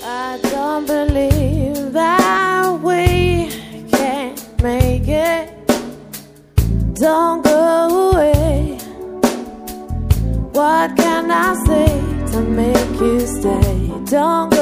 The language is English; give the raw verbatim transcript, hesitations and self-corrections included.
I don't believe that we can make it. Don't go away. What can I say to make you stay? Don't